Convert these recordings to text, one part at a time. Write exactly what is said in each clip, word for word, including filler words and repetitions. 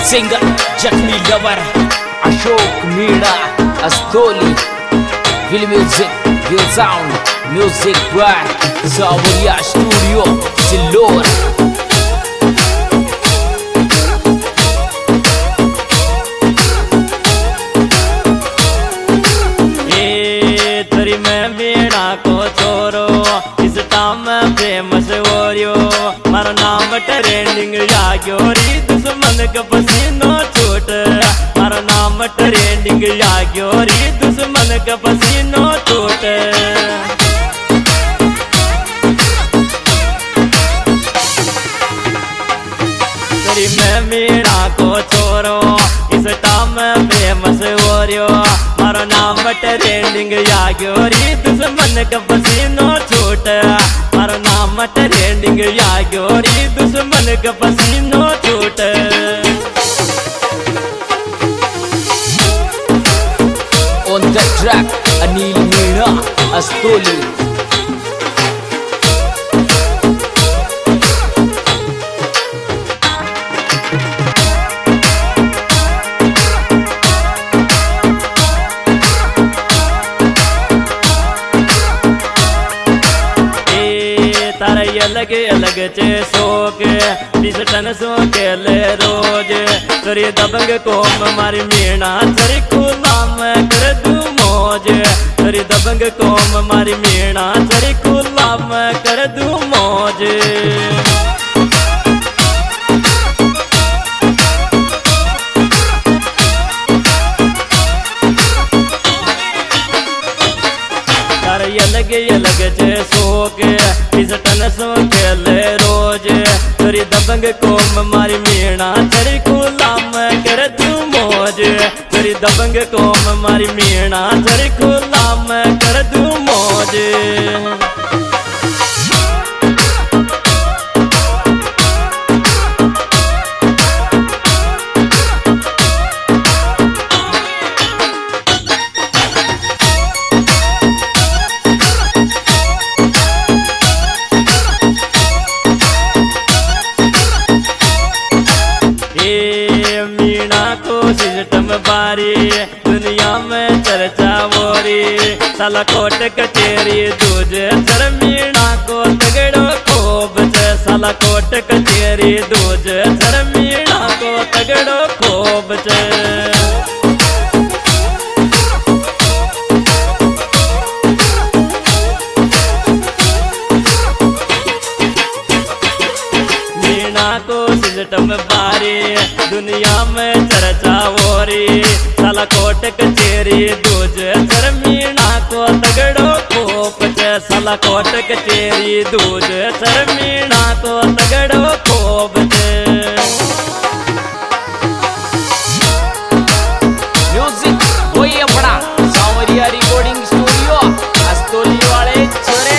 Singer जख्मी lover Ashok Meena Astoli विल music विल sound music by Sawariya studio Sillor. Famous ओरियो मारा नाम ट्रेंडिंग लागो री दुश्मन का पसीनो छूट मारा नाम ट्रेंडिंग लागो री दुश्मन का पसीनो छूट। तेरी मैं मीणा को छोरो इस टाइम फेमस ओरियो मारा नाम ट्रेंडिंग लागो री दुश्मन का पसीनो छूट मारा नाम ट्रेंडिंग लागो री दुश्मन का पसीनो छूट। On the track Anil Meena अस्तोली। अलग अलग चे शोक बीस टन सो के ले रोज तोरी दबंग कोम मारी मीणा तोरी गुलाम कर दू मौज तोरी दबंग कोम मारी मीणा तोरी गुलाम कर दू मौज। अलग अलग चे शोक बीस टन सो खेले रोज तोरी दबंग कोम मारी मीणा चढ़ी गुलाम कर तू मौज तोरी दबंग कोम मारी मीणा चढ़ी गुलाम कर तू मौज। सिस्टम बारी दुनिया में चर्चा वोरी साला कोट कचेरी दूजे सर मीणा को तगड़ो खोब छे साला कोट कचेरी दूजे सर मीणा को तगड़ो खोब छे। सिस्टम बारी दुनिया में चर्चा वोरी साला कोट कचेरी दूजे सर मीणा को तगड़ो खोप छे साला कोट कचेरी दूजे सर मीणा को तगड़ो खोप छे। म्यूजिक वही अपना सावरिया रिकॉर्डिंग स्टूडियो अस्तोली वाले छोरे।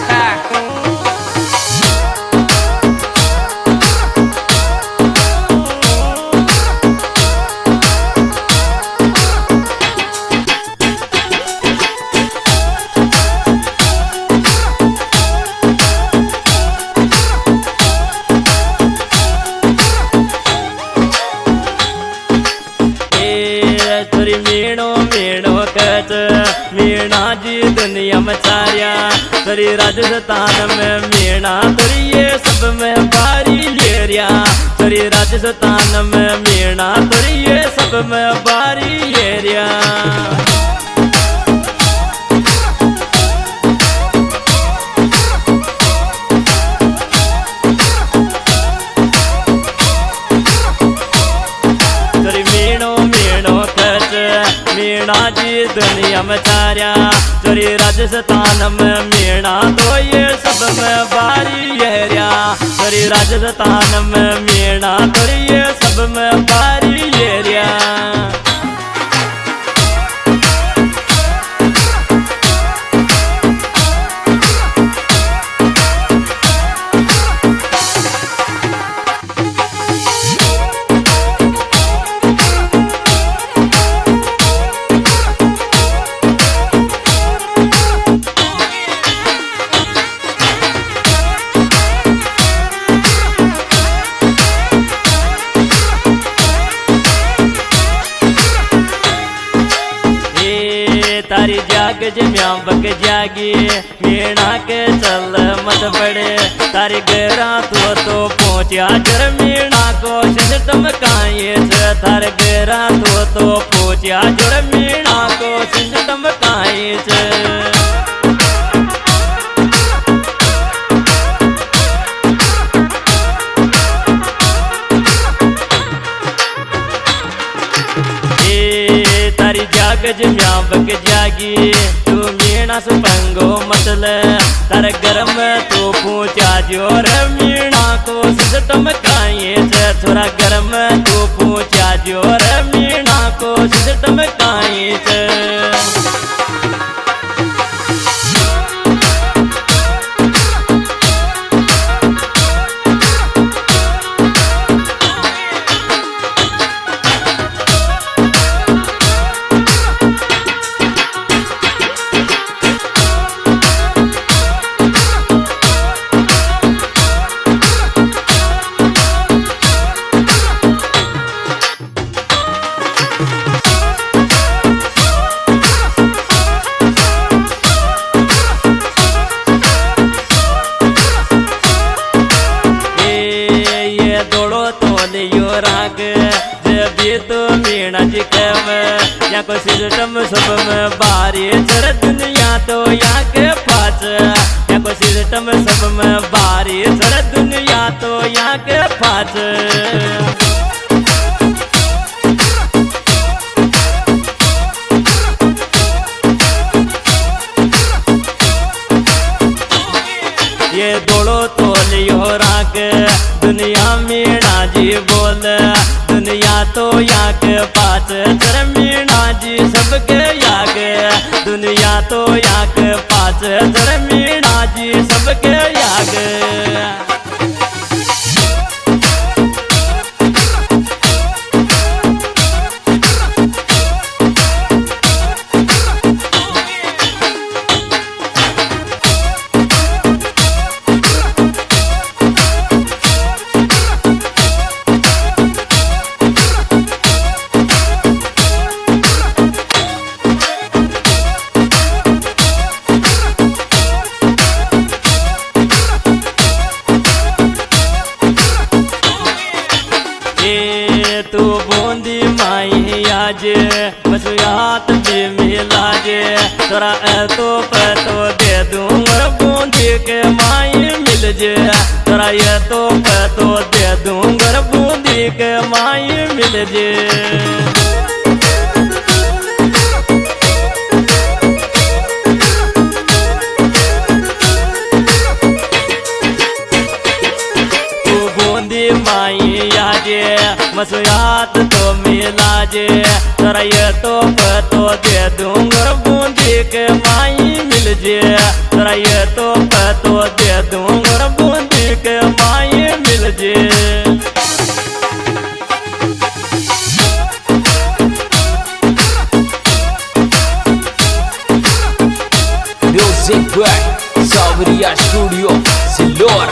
मीणा जी दुनिया में चारिया तोरी राजस्थान में मीणा तोरी ये सब में भारी लेरिया तोरी राजस्थान में मीणा तोरी ये सब में भारी लेरिया। मीणा जी दुनिया में चारिया तोरी राजस्थान में मीणा तो ये सब में भारी हेरिया तोरी राजस्थान में मीणा तोरी ये सब में भारी हेरिया। जम्या बक जागी मीणा के चल मत पड़े तारी गेरा तो तो पहुंचा जर मीणा को सिस्टम काये से थार गेरा तो तो पहुंचा जर मीणा को सिस्टम काये से तारी जाग जम्या बक जागी तू मीणा सुपंगो मतल तार गरम तो पूछा जोर मीणा को सिस्टम काये से थोड़ा गरम तो पूछा जोर मीणा को सिस्टम काये से तो मीणा जी कम या को सिस्टम सब में बारी चढ़ दुनिया तो यहाँ के पास या को सिस्टम सब में बारी चढ़ दुनिया तो यहाँ के पास ये दोड़ो तो लियो राग दुनिया मीणा जी बोल दुनिया तो यहाँ के पास जर मीणा जी सबके याग दुनिया तो यहाँ के पास जर मीणा जी सबके याग तू बूंदी माई आज मसुयात भी मिलाजे तोरा तो पतो दे दूंगा बूंदी के माई मिल जे तोरा ये तो पतो दे दूंगा बूंदी के माई मिल जे माई आजे मसुयात तो मिला जे तोरा ये तो पतो दे दूंगा बूंदी के माई मिल जे तोरा ये तो पतो दे दूंगा बूंदी के माई मिल जे music by Sawariya studio Sillor.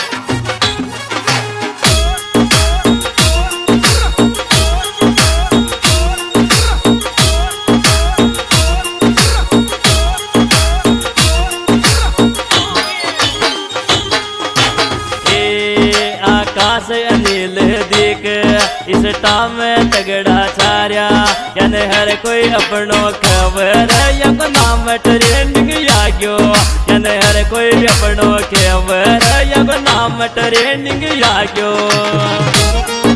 Akash Anil दिख इस टाम में तगड़ा छारिया यानी हर कोई अपनो खबर या को नाम ट्रेंडिंग आ गयो यानी हर कोई अपनो खबर या को नाम ट्रेंडिंग आ गयो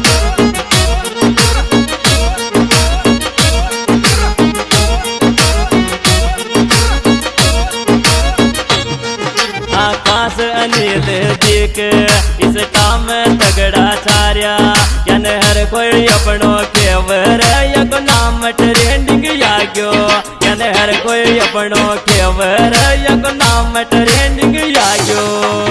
आकाश अनिल दिख इस काम तगड़ा छारिया यानी हर कोई अपनो खबर या को नाम ट्रेंडिंग आ गयो यानी हर कोई अपनो खबर या को नाम ट्रेंडिंग आ गयो।